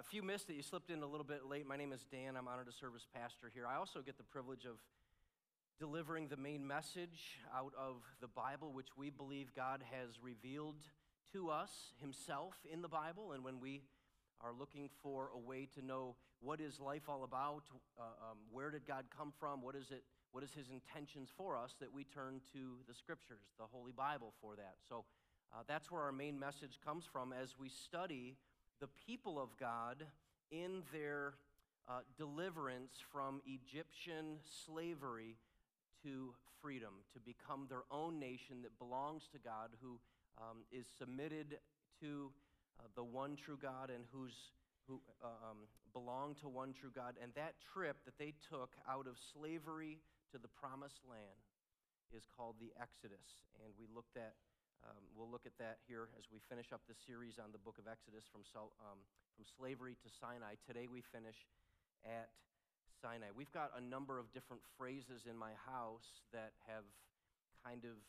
If you missed it, you slipped in a little bit late. My name is Dan. I'm honored to serve as pastor here. I also get the privilege of delivering the main message out of the Bible, which we believe God has revealed to us himself in the Bible. And when we are looking for a way to know what is life all about, where did God come from, what is his intentions for us, that we turn to the Scriptures, the Holy Bible, for that. So that's where our main message comes from as we study the people of God in their deliverance from Egyptian slavery to freedom, to become their own nation that belongs to God, who is submitted to the one true God and who belong to one true God. And that trip that they took out of slavery to the promised land is called the Exodus. And we'll look at that here as we finish up the series on the book of Exodus from slavery to Sinai. Today we finish at Sinai. We've got a number of different phrases in my house that have kind of,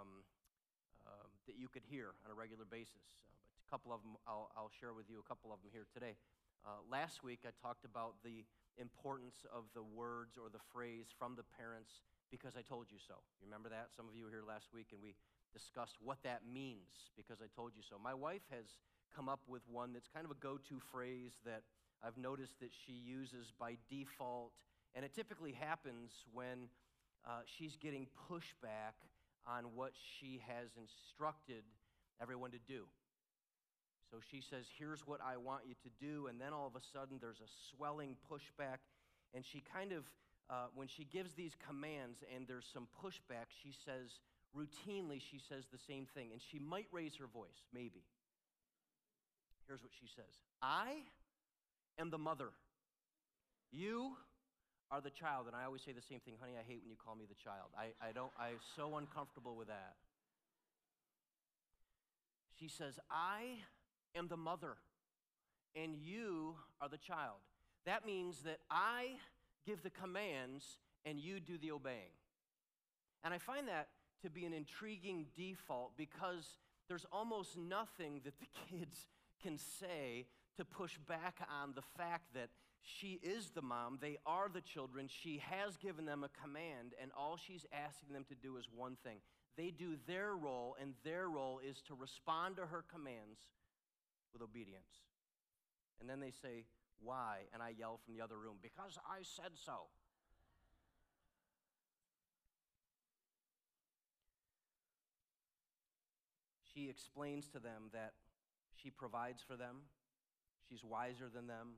that you could hear on a regular basis. But a couple of them, I'll share with you a couple of them here today. Last week I talked about the importance of the words or the phrase from the parents, because I told you so. You remember that? Some of you were here last week and we discussed what that means, because I told you so. My wife has come up with one that's kind of a go-to phrase that I've noticed that she uses by default, and it typically happens when she's getting pushback on what she has instructed everyone to do. So she says, here's what I want you to do, and then all of a sudden there's a swelling pushback, and she kind of, when she gives these commands and there's some pushback, she says, routinely, she says the same thing, and she might raise her voice, maybe. Here's what she says. I am the mother. You are the child. And I always say the same thing, honey, I hate when you call me the child. I'm so uncomfortable with that. She says, I am the mother, and you are the child. That means that I give the commands, and you do the obeying. And I find that to be an intriguing default, because there's almost nothing that the kids can say to push back on the fact that she is the mom, they are the children, she has given them a command, and all she's asking them to do is one thing. They do their role, and their role is to respond to her commands with obedience. And then they say, why? And I yell from the other room, because I said so. She explains to them that she provides for them. She's wiser than them.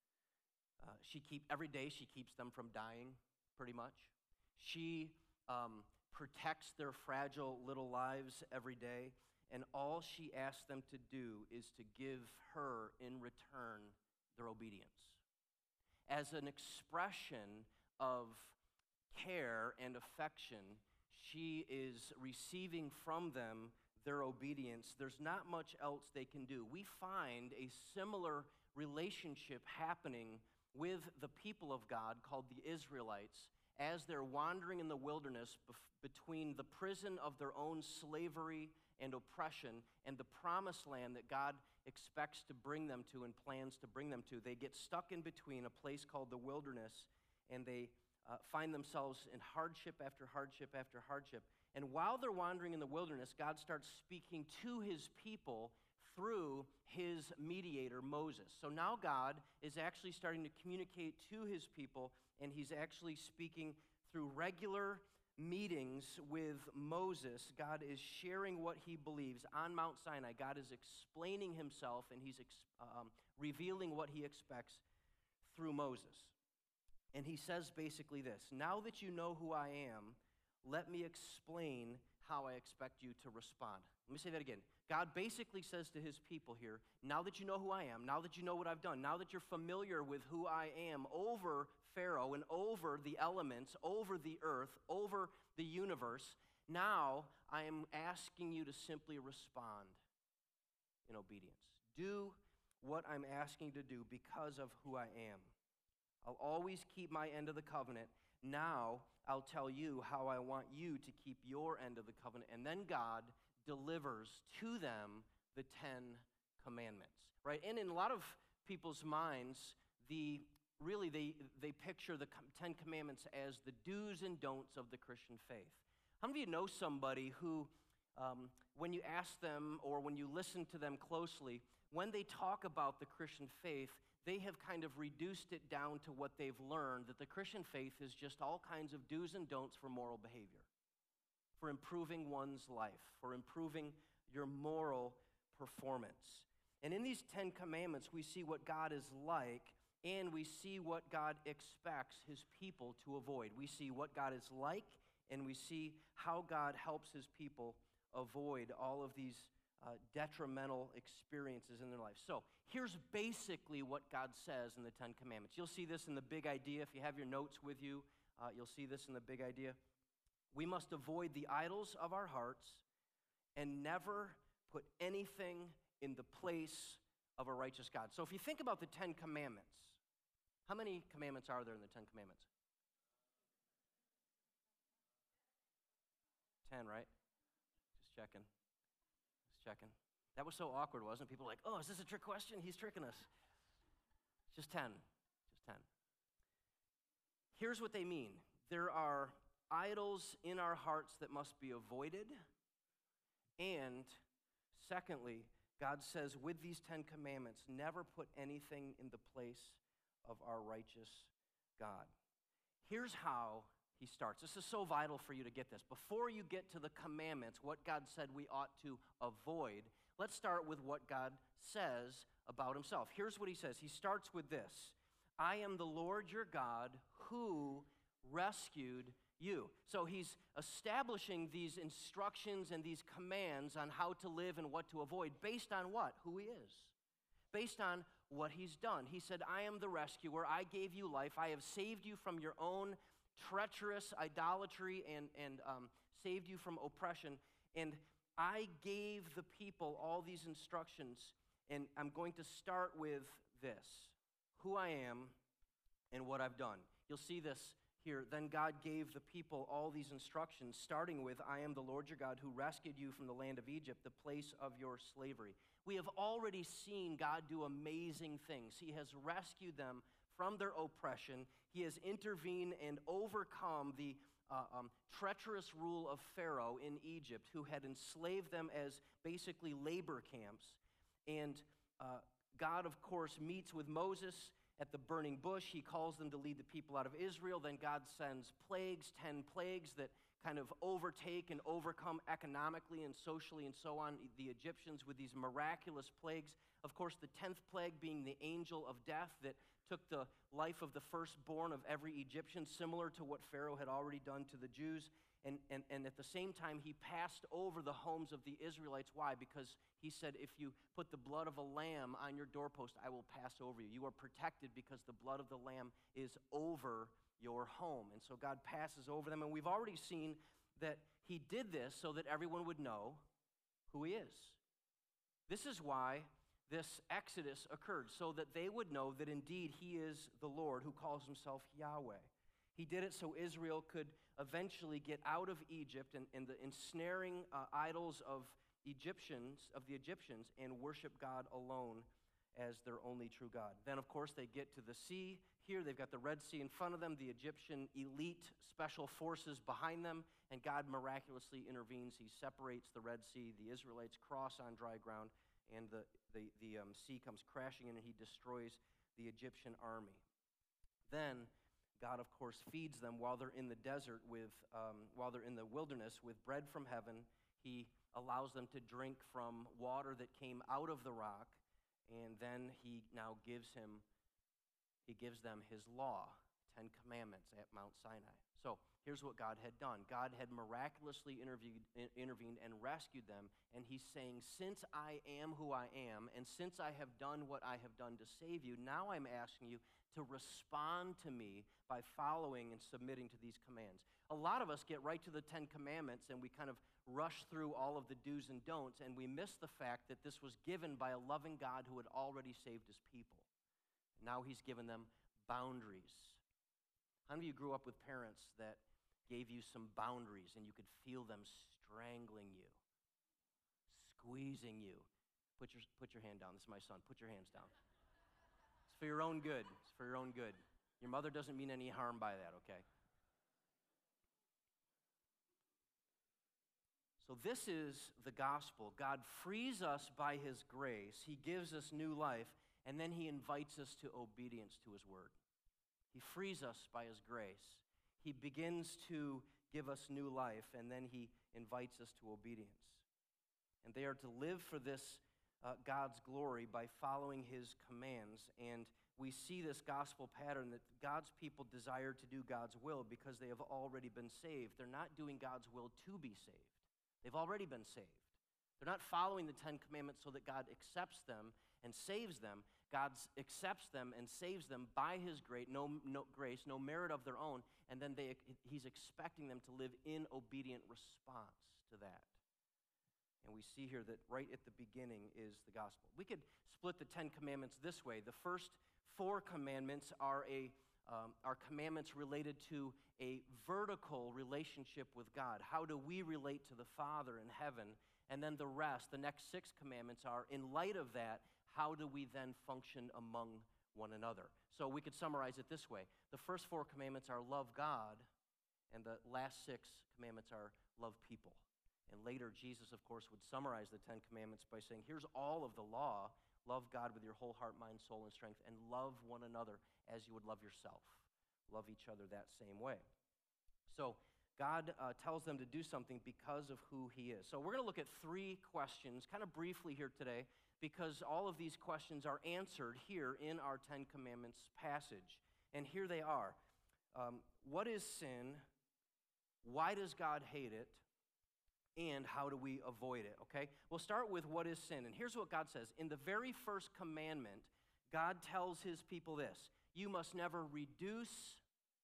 Every day she keeps them from dying, pretty much. She protects their fragile little lives every day, and all she asks them to do is to give her, in return, their obedience. As an expression of care and affection, she is receiving from them their obedience. There's not much else they can do. We find a similar relationship happening with the people of God called the Israelites as they're wandering in the wilderness between the prison of their own slavery and oppression and the promised land that God expects to bring them to and plans to bring them to. They get stuck in between a place called the wilderness, and they find themselves in hardship after hardship after hardship. And while they're wandering in the wilderness, God starts speaking to his people through his mediator, Moses. So now God is actually starting to communicate to his people, and he's actually speaking through regular meetings with Moses. God is sharing what he believes on Mount Sinai. God is explaining himself, and he's revealing what he expects through Moses. And he says basically this: now that you know who I am, let me explain how I expect you to respond. Let me say that again. God basically says to his people here, now that you know who I am, now that you know what I've done, now that you're familiar with who I am over Pharaoh and over the elements, over the earth, over the universe, now I am asking you to simply respond in obedience. Do what I'm asking you to do because of who I am. I'll always keep my end of the covenant. Now I'll tell you how I want you to keep your end of the covenant. And then God delivers to them the 10 Commandments, right? And in a lot of people's minds, they picture the Ten Commandments as the do's and don'ts of the Christian faith. How many of you know somebody who, when you ask them or when you listen to them closely, when they talk about the Christian faith, they have kind of reduced it down to what they've learned, that the Christian faith is just all kinds of do's and don'ts for moral behavior, for improving one's life, for improving your moral performance. And in these 10 Commandments, we see what God is like, and we see what God expects his people to avoid. We see what God is like, and we see how God helps his people avoid all of these detrimental experiences in their life. So here's basically what God says in the Ten Commandments. You'll see this in the big idea. If you have your notes with you, you'll see this in the big idea. We must avoid the idols of our hearts and never put anything in the place of a righteous God. So if you think about the Ten Commandments, how many commandments are there in the Ten Commandments? 10, right? Just checking. That was so awkward, wasn't it? People were like, oh, is this a trick question? He's tricking us. Just 10. Here's what they mean. There are idols in our hearts that must be avoided. And secondly, God says with these 10 commandments, never put anything in the place of our righteous God. Here's how he starts. This is so vital for you to get this. Before you get to the commandments, what God said we ought to avoid, let's start with what God says about himself. Here's what he says. He starts with this: I am the Lord your God who rescued you. So he's establishing these instructions and these commands on how to live and what to avoid based on what? Who he is. Based on what he's done. He said, I am the rescuer. I gave you life. I have saved you from your own treacherous idolatry and saved you from oppression. And I gave the people all these instructions. And I'm going to start with this: who I am and what I've done. You'll see this here. Then God gave the people all these instructions, starting with, I am the Lord your God who rescued you from the land of Egypt, the place of your slavery. We have already seen God do amazing things. He has rescued them from their oppression. He has intervened and overcome the treacherous rule of Pharaoh in Egypt, who had enslaved them as basically labor camps. And God, of course, meets with Moses at the burning bush. He calls them to lead the people out of Israel. Then God sends plagues, 10 plagues that kind of overtake and overcome economically and socially and so on the Egyptians with these miraculous plagues. Of course, the 10th plague being the angel of death that took the life of the firstborn of every Egyptian, similar to what Pharaoh had already done to the Jews. And at the same time, he passed over the homes of the Israelites. Why? Because he said, if you put the blood of a lamb on your doorpost, I will pass over you. You are protected because the blood of the lamb is over your home. And so God passes over them. And we've already seen that he did this so that everyone would know who he is. This is why this Exodus occurred, so that they would know that indeed he is the Lord who calls himself Yahweh. He did it so Israel could eventually get out of Egypt and the ensnaring idols of the Egyptians, and worship God alone as their only true God. Then, of course, they get to the sea. Here, they've got the Red Sea in front of them, the Egyptian elite special forces behind them, and God miraculously intervenes. He separates the Red Sea. The Israelites cross on dry ground, and the sea comes crashing in, and he destroys the Egyptian army. Then God, of course, feeds them while they're in the desert while they're in the wilderness with bread from heaven. He allows them to drink from water that came out of the rock, and then he now gives them his law, 10 Commandments at Mount Sinai. So here's what God had done. God had miraculously intervened and rescued them, and he's saying, since I am who I am, and since I have done what I have done to save you, now I'm asking you to respond to me by following and submitting to these commands. A lot of us get right to the 10 Commandments, and we kind of rush through all of the do's and don'ts, and we miss the fact that this was given by a loving God who had already saved his people. Now he's given them boundaries. How many of you grew up with parents that gave you some boundaries and you could feel them strangling you, squeezing you? Put your hand down. This is my son. Put your hands down. It's for your own good. It's for your own good. Your mother doesn't mean any harm by that, okay? So this is the gospel. God frees us by his grace. He gives us new life, and then he invites us to obedience to his word. He frees us by his grace. He begins to give us new life, and then he invites us to obedience. And they are to live for this God's glory by following his commands. And we see this gospel pattern that God's people desire to do God's will because they have already been saved. They're not doing God's will to be saved. They've already been saved. They're not following the Ten Commandments so that God accepts them and saves them. God accepts them and saves them by his grace, no merit of their own, and then he's expecting them to live in obedient response to that. And we see here that right at the beginning is the gospel. We could split the Ten Commandments this way. The first 4 commandments are commandments related to a vertical relationship with God. How do we relate to the Father in heaven? And then the rest, the next 6 commandments are, in light of that, how do we then function among one another? So we could summarize it this way. The first 4 commandments are love God, and the last 6 commandments are love people. And later, Jesus, of course, would summarize the 10 commandments by saying, here's all of the law. Love God with your whole heart, mind, soul, and strength, and love one another as you would love yourself. Love each other that same way. So God tells them to do something because of who he is. So we're going to look at 3 questions kind of briefly here today because all of these questions are answered here in our 10 Commandments passage. And here they are. What is sin? Why does God hate it? And how do we avoid it, okay? We'll start with what is sin. And here's what God says. In the very first commandment, God tells his people this: you must never reduce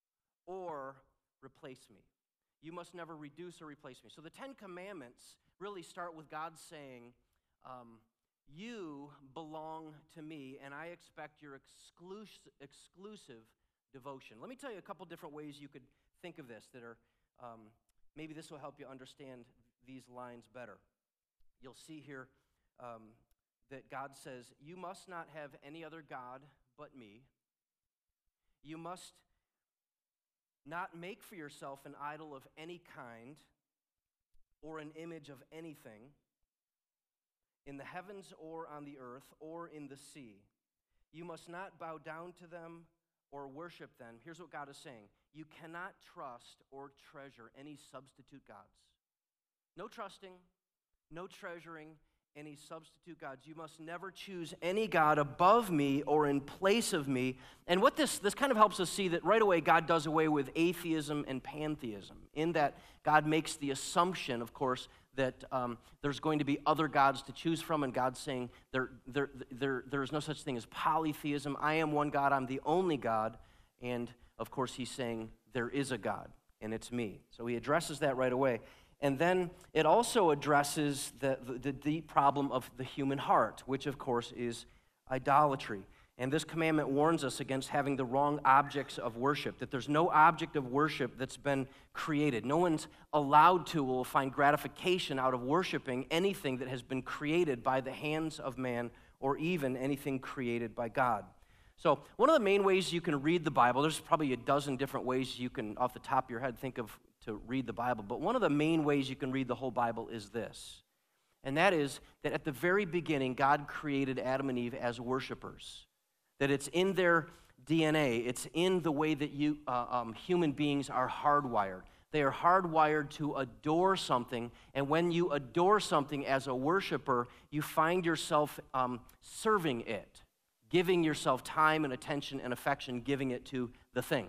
or replace me. You must never reduce or replace me. So the 10 commandments really start with God saying, you belong to me, and I expect your exclusive devotion. Let me tell you a couple different ways you could think of this that are, maybe this will help you understand these lines better. You'll see here that God says, you must not have any other God but me. You must not make for yourself an idol of any kind or an image of anything in the heavens or on the earth or in the sea. You must not bow down to them or worship them. Here's what God is saying. You cannot trust or treasure any substitute gods. No trusting, no treasuring any substitute gods. You must never choose any god above me or in place of me. And what this kind of helps us see that right away God does away with atheism and pantheism, in that God makes the assumption, of course, that there's going to be other gods to choose from, and God's saying there's no such thing as polytheism. I am one God, I'm the only God, and of course he's saying there is a God, and it's me. So he addresses that right away. And then it also addresses the deep problem of the human heart, which of course is idolatry. And this commandment warns us against having the wrong objects of worship, that there's no object of worship that's been created. No one's allowed to or will find gratification out of worshiping anything that has been created by the hands of man or even anything created by God. So one of the main ways you can read the Bible, there's probably a dozen different ways you can, off the top of your head, think of to read the Bible, but one of the main ways you can read the whole Bible is this, and that is that at the very beginning, God created Adam and Eve as worshipers, that it's in their DNA, it's in the way that human beings are hardwired. They are hardwired to adore something, and when you adore something as a worshiper, you find yourself serving it, giving yourself time and attention and affection, giving it to the thing.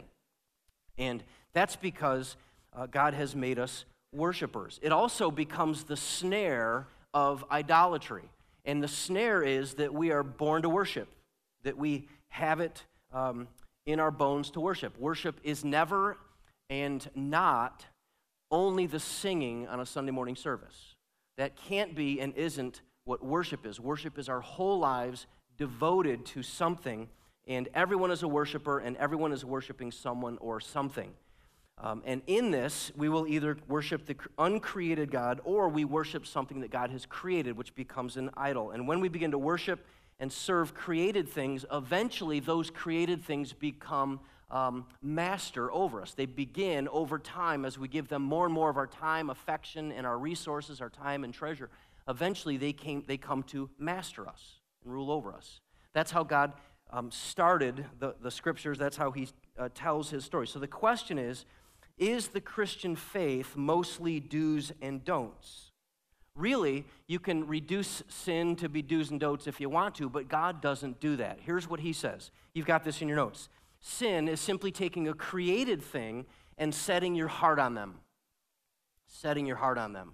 And that's because God has made us worshipers. It also becomes the snare of idolatry. And the snare is that we are born to worship, that we have it in our bones to worship. Worship is never and not only the singing on a Sunday morning service. That can't be and isn't what worship is. Worship is our whole lives devoted to something, and everyone is a worshiper, and everyone is worshiping someone or something. And in this, we will either worship the uncreated God or we worship something that God has created, which becomes an idol. And when we begin to worship and serve created things, eventually those created things become master over us. They begin over time as we give them more and more of our time, affection, and our resources, our time and treasure. Eventually they come to master us and rule over us. That's how God started the scriptures. That's how he tells his story. So the question is the Christian faith mostly do's and don'ts? Really, you can reduce sin to be do's and don'ts if you want to, but God doesn't do that. Here's what he says. You've got this in your notes. Sin is simply taking a created thing and setting your heart on them. Setting your heart on them.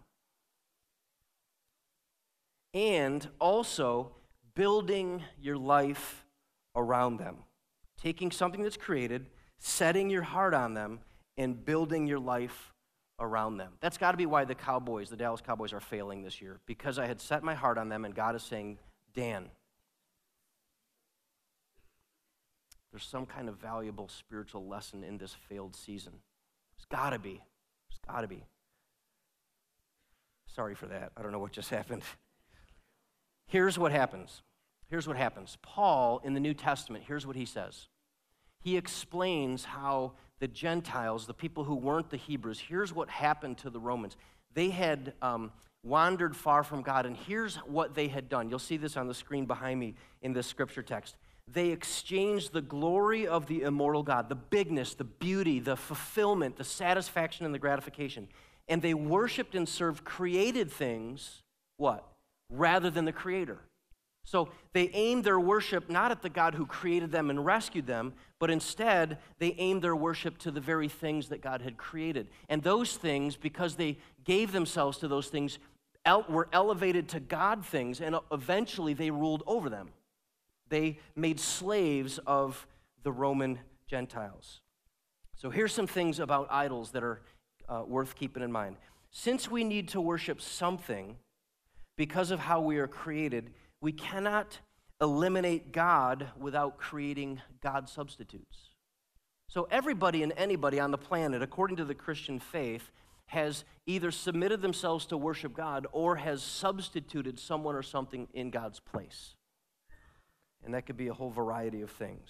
And also building your life around them. Taking something that's created, setting your heart on them, and building your life around them. That's got to be why the Dallas Cowboys are failing this year, because I had set my heart on them, and God is saying, Dan, there's some kind of valuable spiritual lesson in this failed season. There's got to be. There's got to be. Sorry for that. I don't know what just happened. Here's what happens. Here's what happens. Paul, in the New Testament, here's what he says. He explains how the Gentiles, the people who weren't the Hebrews, here's what happened to the Romans. They had wandered far from God, and here's what they had done. You'll see this on the screen behind me in this scripture text. They exchanged the glory of the immortal God, the bigness, the beauty, the fulfillment, the satisfaction, and the gratification. And they worshiped and served created things, what? Rather than the Creator. So they aimed their worship not at the God who created them and rescued them, but instead they aimed their worship to the very things that God had created. And those things, because they gave themselves to those things, were elevated to God things, and eventually they ruled over them. They made slaves of the Roman Gentiles. So here's some things about idols that are worth keeping in mind. Since we need to worship something because of how we are created, we cannot eliminate God without creating God substitutes. So everybody and anybody on the planet, according to the Christian faith, has either submitted themselves to worship God or has substituted someone or something in God's place. And that could be a whole variety of things.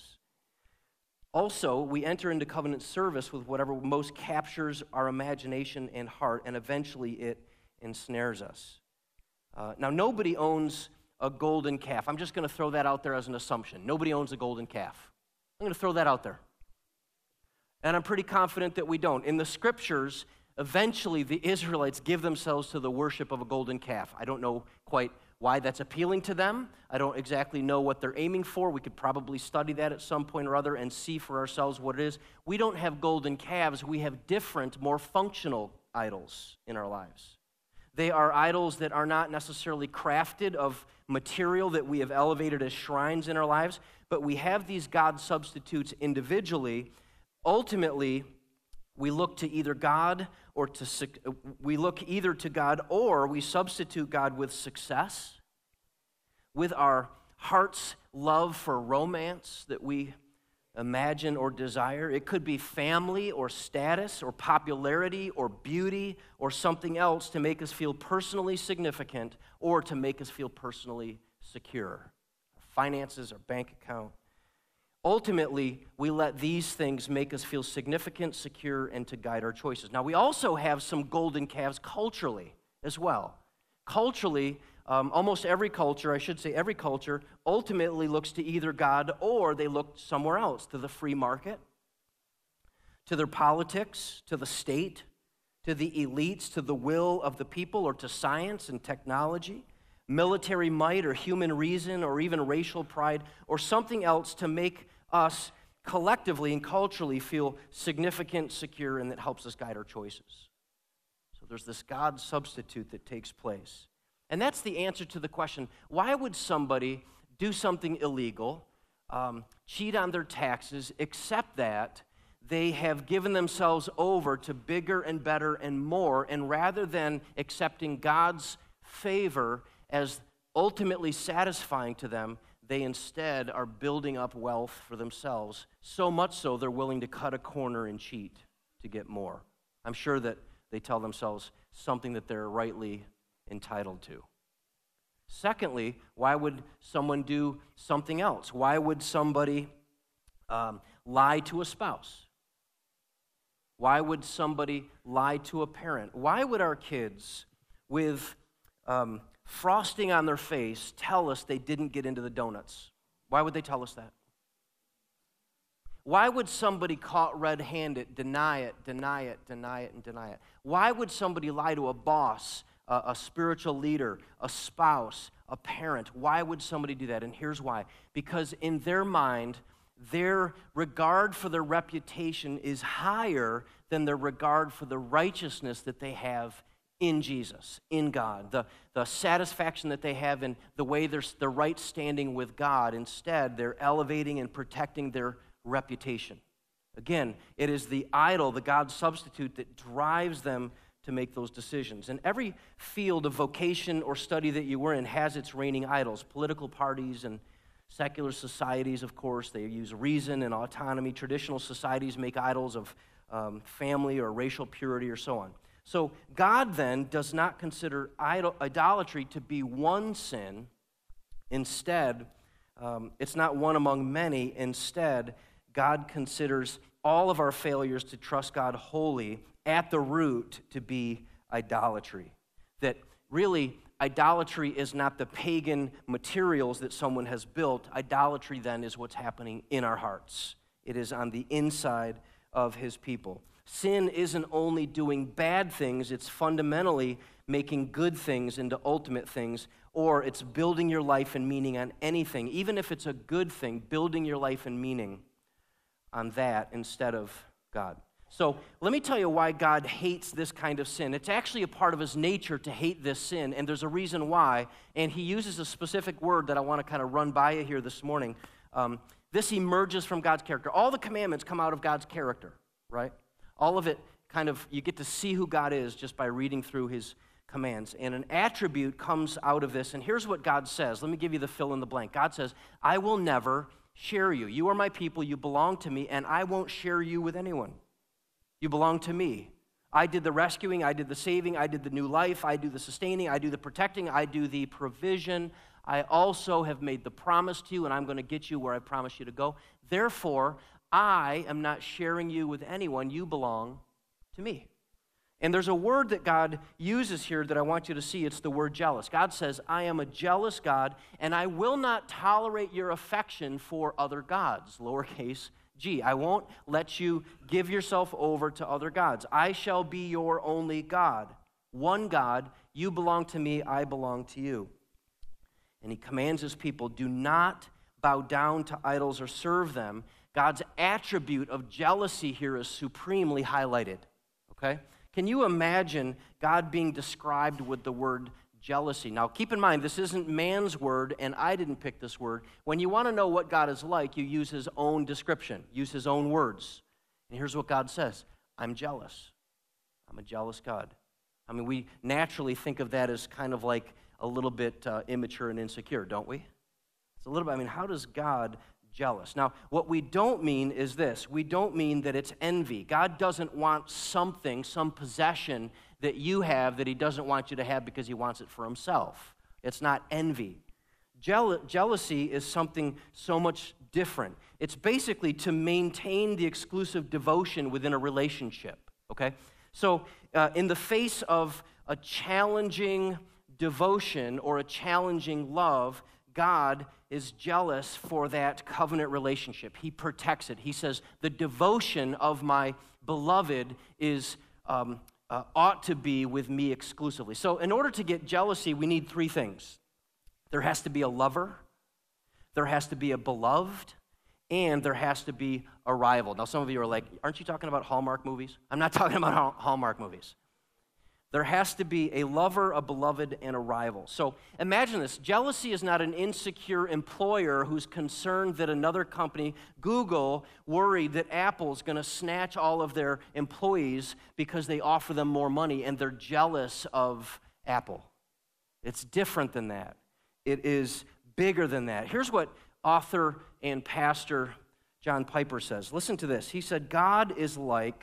Also, we enter into covenant service with whatever most captures our imagination and heart, and eventually it ensnares us. Now, nobody owns a golden calf. I'm just going to throw that out there as an assumption. Nobody owns a golden calf. I'm going to throw that out there. And I'm pretty confident that we don't. In the scriptures, eventually the Israelites give themselves to the worship of a golden calf. I don't know quite why that's appealing to them. I don't exactly know what they're aiming for. We could probably study that at some point or other and see for ourselves what it is. We don't have golden calves. We have different, more functional idols in our lives. They are idols that are not necessarily crafted of material that we have elevated as shrines in our lives, but we have these God substitutes individually. Ultimately, we look to either God or we look either to God or we substitute God with success, with our heart's love for romance that we imagine or desire. It could be family or status or popularity or beauty or something else to make us feel personally significant or to make us feel personally secure. Our finances, our bank account. Ultimately, we let these things make us feel significant, secure, and to guide our choices. Now, we also have some golden calves culturally as well. Culturally, almost every culture, I should say every culture, ultimately looks to either God or they look somewhere else, to the free market, to their politics, to the state, to the elites, to the will of the people, or to science and technology, military might or human reason, or even racial pride, or something else to make us collectively and culturally feel significant, secure, and that helps us guide our choices. So there's this God substitute that takes place. And that's the answer to the question, why would somebody do something illegal, cheat on their taxes, except that they have given themselves over to bigger and better and more, and rather than accepting God's favor as ultimately satisfying to them, they instead are building up wealth for themselves, so much so they're willing to cut a corner and cheat to get more. I'm sure that they tell themselves something that they're rightly entitled to. Secondly, why would someone do something else? Why would somebody lie to a spouse? Why would somebody lie to a parent? Why would our kids, with frosting on their face, tell us they didn't get into the donuts? Why would they tell us that? Why would somebody caught red-handed deny it, deny it, deny it, and deny it? Why would somebody lie to a boss, a spiritual leader, a spouse, a parent? Why would somebody do that? And here's why. Because in their mind, their regard for their reputation is higher than their regard for the righteousness that they have in Jesus, in God, the satisfaction that they have in the way they're right standing with God. Instead, they're elevating and protecting their reputation. Again, it is the idol, the God substitute, that drives them to make those decisions. And every field of vocation or study that you were in has its reigning idols. Political parties and secular societies, of course, they use reason and autonomy. Traditional societies make idols of family or racial purity or so on. So God then does not consider idolatry to be one sin. Instead, it's not one among many. Instead, God considers all of our failures to trust God wholly at the root to be idolatry. That really, idolatry is not the pagan materials that someone has built. Idolatry then is what's happening in our hearts. It is on the inside of his people. Sin isn't only doing bad things, it's fundamentally making good things into ultimate things, or it's building your life and meaning on anything. Even if it's a good thing, building your life and meaning on that instead of God. So let me tell you why God hates this kind of sin. It's actually a part of his nature to hate this sin, and there's a reason why. And he uses a specific word that I want to kind of run by you here this morning. This emerges from God's character. All the commandments come out of God's character, right? All of it kind of, you get to see who God is just by reading through his commands. And an attribute comes out of this. And here's what God says. Let me give you the fill in the blank. God says, I will never share you. You are my people. You belong to me. And I won't share you with anyone. You belong to me. I did the rescuing. I did the saving. I did the new life. I do the sustaining. I do the protecting. I do the provision. I also have made the promise to you, and I'm going to get you where I promised you to go. Therefore, I am not sharing you with anyone. You belong to me. And there's a word that God uses here that I want you to see. It's the word jealous. God says, I am a jealous God, and I will not tolerate your affection for other gods, lowercase g. I won't let you give yourself over to other gods. I shall be your only God. One God, you belong to me, I belong to you. And he commands his people, do not bow down to idols or serve them. God's attribute of jealousy here is supremely highlighted, okay? Can you imagine God being described with the word jealousy? Now, keep in mind, this isn't man's word, and I didn't pick this word. When you want to know what God is like, you use his own description, use his own words. And here's what God says, I'm jealous. I'm a jealous God. I mean, we naturally think of that as kind of like a little bit immature and insecure, don't we? It's a little bit, I mean, how does God jealous? Now, what we don't mean is this. We don't mean that it's envy. God doesn't want something, some possession that you have that he doesn't want you to have because he wants it for himself. It's not envy. Jealousy is something so much different. It's basically to maintain the exclusive devotion within a relationship, okay? So in the face of a challenging devotion or a challenging love, God is jealous for that covenant relationship. He protects it. He says, the devotion of my beloved is ought to be with me exclusively. So in order to get jealousy, we need three things. There has to be a lover, there has to be a beloved, and there has to be a rival. Now some of you are like, aren't you talking about Hallmark movies? I'm not talking about Hallmark movies. There has to be a lover, a beloved, and a rival. So imagine this. Jealousy is not an insecure employer who's concerned that another company, Google, worried that Apple's going to snatch all of their employees because they offer them more money, and they're jealous of Apple. It's different than that. It is bigger than that. Here's what author and pastor John Piper says. Listen to this. He said, God is like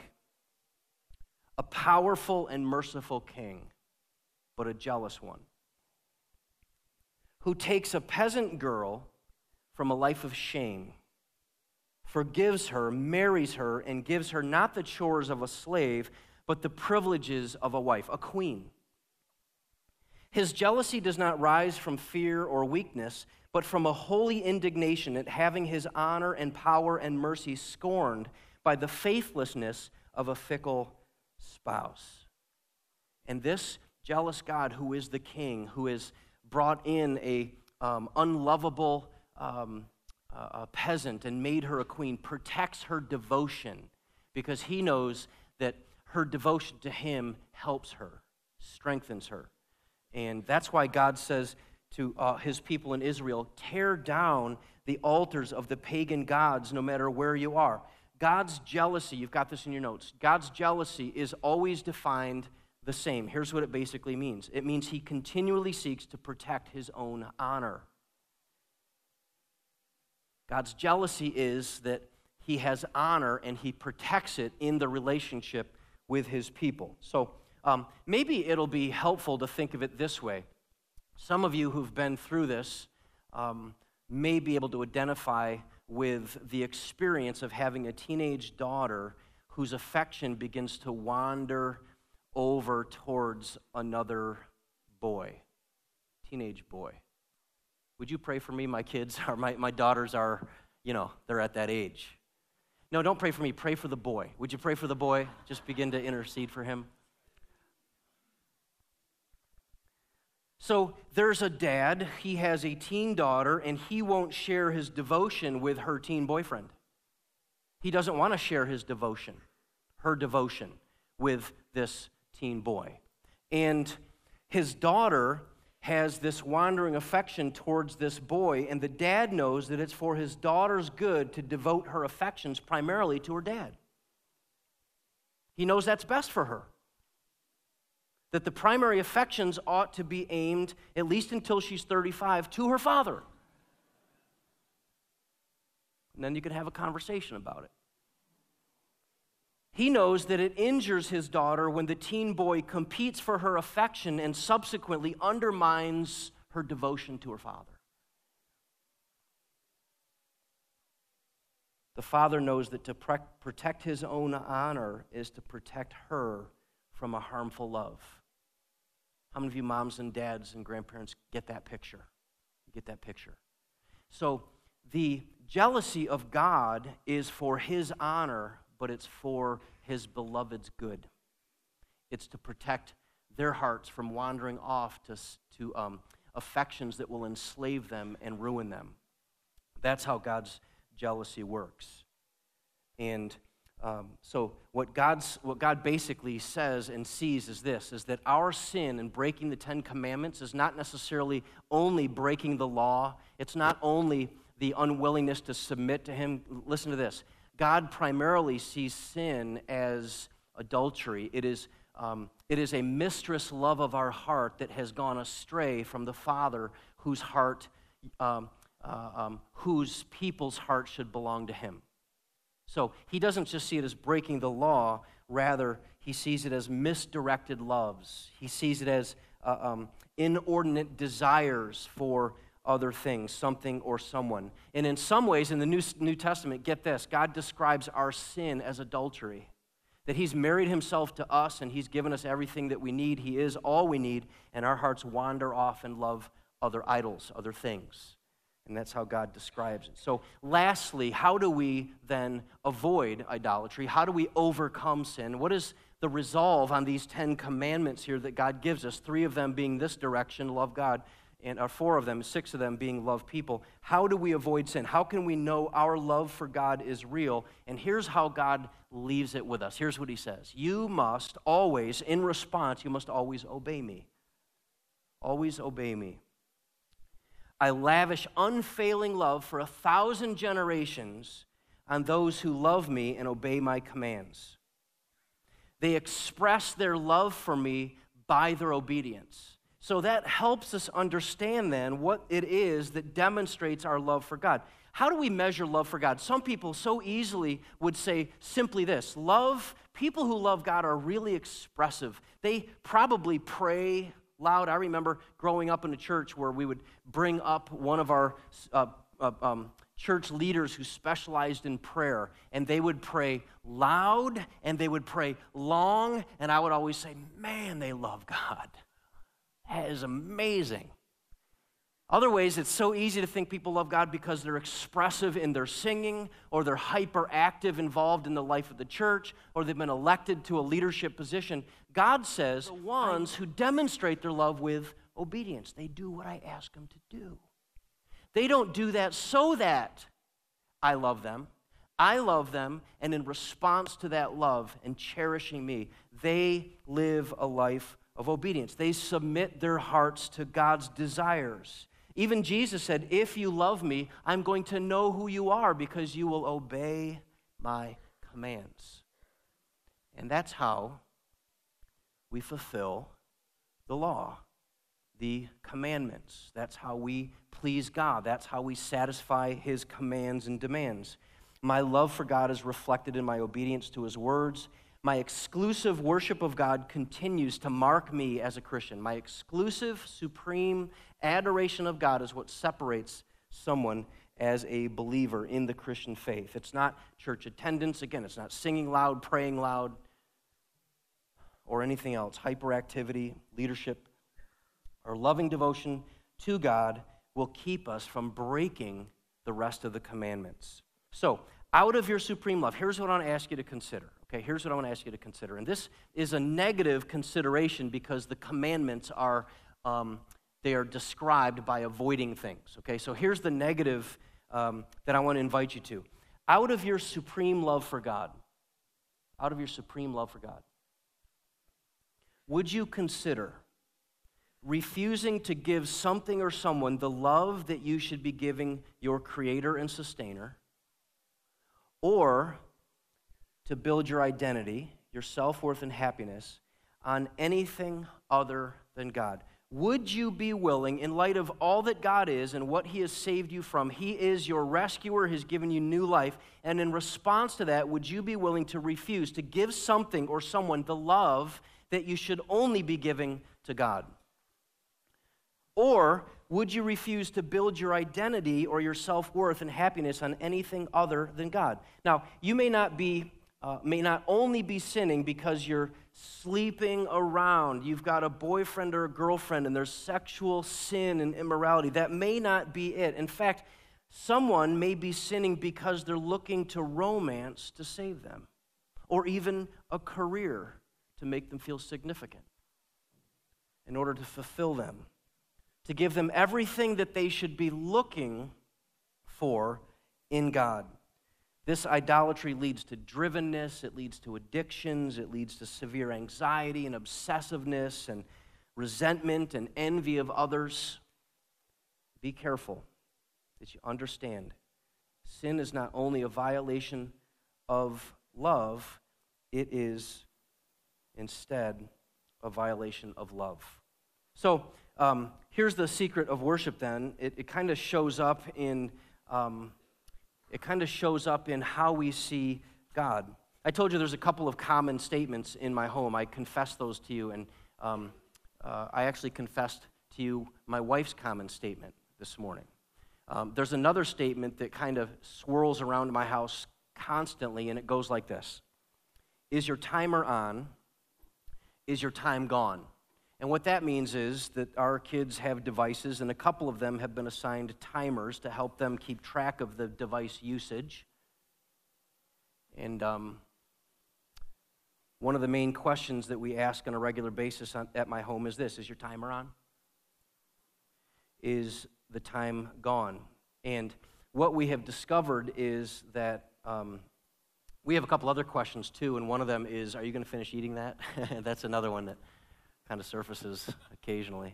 a powerful and merciful king, but a jealous one. who takes a peasant girl from a life of shame, forgives her, marries her, and gives her not the chores of a slave, but the privileges of a wife, a queen. His jealousy does not rise from fear or weakness, but from a holy indignation at having his honor and power and mercy scorned by the faithlessness of a fickle spouse. And this jealous God, who is the king, who has brought in a unlovable a peasant and made her a queen, protects her devotion because he knows that her devotion to him helps her, strengthens her. And that's why God says to his people in Israel, tear down the altars of the pagan gods no matter where you are. God's jealousy, you've got this in your notes, God's jealousy is always defined the same. Here's what it basically means. It means he continually seeks to protect his own honor. God's jealousy is that he has honor and he protects it in the relationship with his people. So maybe it'll be helpful to think of it this way. Some of you who've been through this may be able to identify with the experience of having a teenage daughter whose affection begins to wander over towards another boy, teenage boy. Would you pray for me? My kids are, my daughters are, they're at that age. No, don't pray for me. Pray for the boy. Would you pray for the boy? Just begin to intercede for him. So there's a dad. He has a teen daughter, and he won't share his devotion with her teen boyfriend. He doesn't want to share his devotion, her devotion, with this teen boy. And his daughter has this wandering affection towards this boy, and the dad knows that it's for his daughter's good to devote her affections primarily to her dad. He knows that's best for her. That the primary affections ought to be aimed, at least until she's 35, to her father. And then you can have a conversation about it. He knows that it injures his daughter when the teen boy competes for her affection and subsequently undermines her devotion to her father. The father knows that to protect his own honor is to protect her from a harmful love. How many of you moms and dads and grandparents get that picture? Get that picture. So the jealousy of God is for his honor, but it's for his beloved's good. It's to protect their hearts from wandering off to affections that will enslave them and ruin them. That's how God's jealousy works. And so what God basically says and sees is this, is that our sin in breaking the Ten Commandments is not necessarily only breaking the law. It's not only the unwillingness to submit to him. Listen to this. God primarily sees sin as adultery. It is a mistress love of our heart that has gone astray from the Father, whose people's heart should belong to him. So he doesn't just see it as breaking the law, rather he sees it as misdirected loves. He sees it as inordinate desires for other things, something or someone. And in some ways, in the New Testament, get this, God describes our sin as adultery. That he's married himself to us and he's given us everything that we need. He is all we need, and our hearts wander off and love other idols, other things. And that's how God describes it. So lastly, how do we then avoid idolatry? How do we overcome sin? What is the resolve on these 10 commandments here that God gives us? 3 of them being this direction, love God, and 4 of them, 6 of them being love people. How do we avoid sin? How can we know our love for God is real? And here's how God leaves it with us. Here's what he says. You must always, in response, you must always obey me. Always obey me. I lavish unfailing love for 1,000 generations on those who love me and obey my commands. They express their love for me by their obedience. So that helps us understand then what it is that demonstrates our love for God. How do we measure love for God? Some people so easily would say simply this: people who love God are really expressive. They probably pray loud. I remember growing up in a church where we would bring up one of our church leaders who specialized in prayer, and they would pray loud and they would pray long, and I would always say, man, they love God. That is amazing. Other ways, it's so easy to think people love God because they're expressive in their singing, or they're hyperactive involved in the life of the church, or they've been elected to a leadership position. God says the ones who demonstrate their love with obedience. They do what I ask them to do. They don't do that so that I love them. I love them, and in response to that love and cherishing me, they live a life of obedience. They submit their hearts to God's desires. Even Jesus said, if you love me, I'm going to know who you are because you will obey my commands. And that's how we fulfill the law, the commandments. That's how we please God. That's how we satisfy his commands and demands. My love for God is reflected in my obedience to his words. My exclusive worship of God continues to mark me as a Christian. My exclusive, supreme adoration of God is what separates someone as a believer in the Christian faith. It's not church attendance. Again, it's not singing loud, praying loud, or anything else. Hyperactivity, leadership, or loving devotion to God will keep us from breaking the rest of the commandments. So, out of your supreme love, here's what I want to ask you to consider. Okay, here's what I want to ask you to consider. And this is a negative consideration because the commandments are, they are described by avoiding things. Okay, so here's the negative that I want to invite you to. Out of your supreme love for God, out of your supreme love for God, would you consider refusing to give something or someone the love that you should be giving your Creator and Sustainer, or to build your identity, your self-worth and happiness on anything other than God? Would you be willing, in light of all that God is and what he has saved you from, he is your rescuer, he's given you new life, and in response to that, would you be willing to refuse to give something or someone the love that you should only be giving to God? Or would you refuse to build your identity or your self-worth and happiness on anything other than God? Now, you may not only be sinning because you're sleeping around, you've got a boyfriend or a girlfriend, and there's sexual sin and immorality. That may not be it. In fact, someone may be sinning because they're looking to romance to save them, or even a career to make them feel significant in order to fulfill them, to give them everything that they should be looking for in God. This idolatry leads to drivenness, it leads to addictions, it leads to severe anxiety and obsessiveness and resentment and envy of others. Be careful that you understand sin is not only a violation of love, it is instead a violation of love. So, here's the secret of worship then. It kind of shows up in how we see God. I told you there's a couple of common statements in my home. I confessed those to you, and I actually confessed to you my wife's common statement this morning. There's another statement that kind of swirls around my house constantly, and it goes like this. Is your timer on? Is your time gone? And what that means is that our kids have devices, and a couple of them have been assigned timers to help them keep track of the device usage. And one of the main questions that we ask on a regular basis at my home is this: is your timer on? Is the time gone? And what we have discovered is that we have a couple other questions too, and one of them is, are you going to finish eating that? That's another one that kind of surfaces occasionally.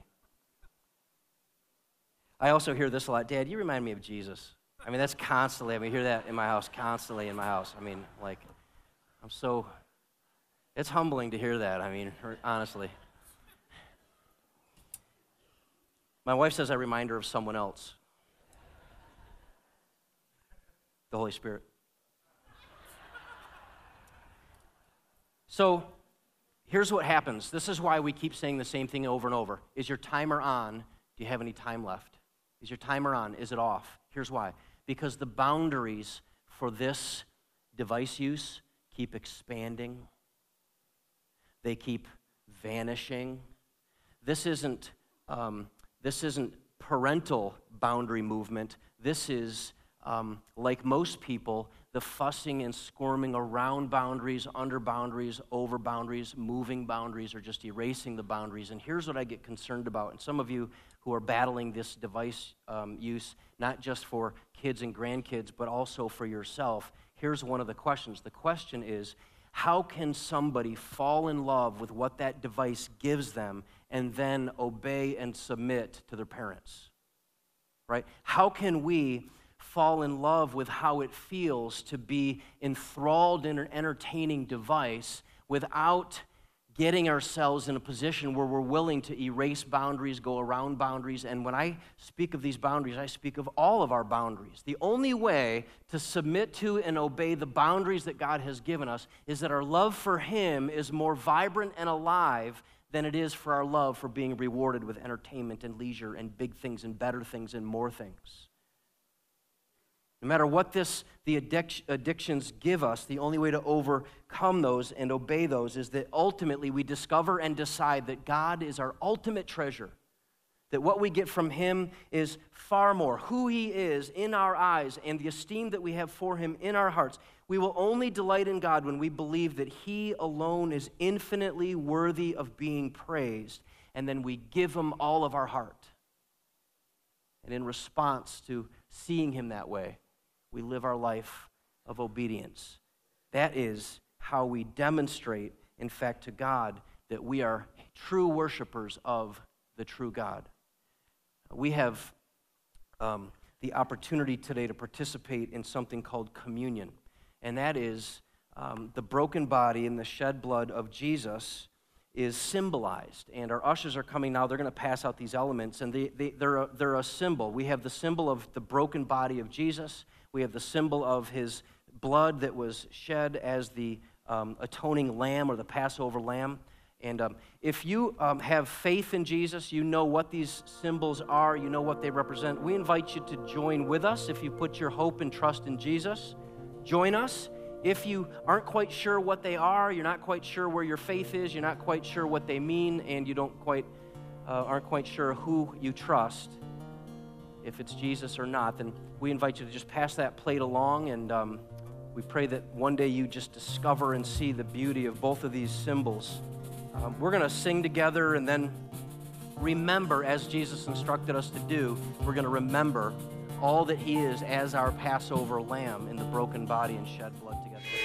I also hear this a lot. Dad, you remind me of Jesus. I mean, that's constantly, I hear that in my house, constantly in my house. I mean, like, it's humbling to hear that, honestly. My wife says I remind her of someone else. The Holy Spirit. So, Here's what happens. This is why we keep saying the same thing over and over. Is your timer on? Do you have any time left? Is your timer on? Is it off? Here's why. Because the boundaries for this device use keep expanding. They keep vanishing. This isn't parental boundary movement. This is, like most people, the fussing and squirming around boundaries, under boundaries, over boundaries, moving boundaries, or just erasing the boundaries. And here's what I get concerned about. And some of you who are battling this device use, not just for kids and grandkids, but also for yourself, here's one of the questions. The question is, how can somebody fall in love with what that device gives them and then obey and submit to their parents? Right? How can we fall in love with how it feels to be enthralled in an entertaining device without getting ourselves in a position where we're willing to erase boundaries, go around boundaries? And when I speak of these boundaries, I speak of all of our boundaries. The only way to submit to and obey the boundaries that God has given us is that our love for Him is more vibrant and alive than it is for our love for being rewarded with entertainment and leisure and big things and better things and more things. No matter what the addictions give us, the only way to overcome those and obey those is that ultimately we discover and decide that God is our ultimate treasure, that what we get from Him is far more, who He is in our eyes and the esteem that we have for Him in our hearts. We will only delight in God when we believe that He alone is infinitely worthy of being praised, and then we give Him all of our heart. And in response to seeing Him that way, we live our life of obedience. That is how we demonstrate, in fact, to God that we are true worshipers of the true God. We have the opportunity today to participate in something called communion, and that is the broken body and the shed blood of Jesus is symbolized. And our ushers are coming now. They're going to pass out these elements, and they're a symbol. We have the symbol of the broken body of Jesus. We have the symbol of His blood that was shed as the atoning lamb or the Passover lamb. And if you have faith in Jesus, you know what these symbols are, you know what they represent. We invite you to join with us if you put your hope and trust in Jesus. Join us. If you aren't quite sure what they are, you're not quite sure where your faith is, you're not quite sure what they mean, and you aren't quite sure who you trust, if it's Jesus or not, then we invite you to just pass that plate along, and we pray that one day you just discover and see the beauty of both of these symbols. We're going to sing together and then remember, as Jesus instructed us to do, we're going to remember all that He is as our Passover lamb in the broken body and shed blood together.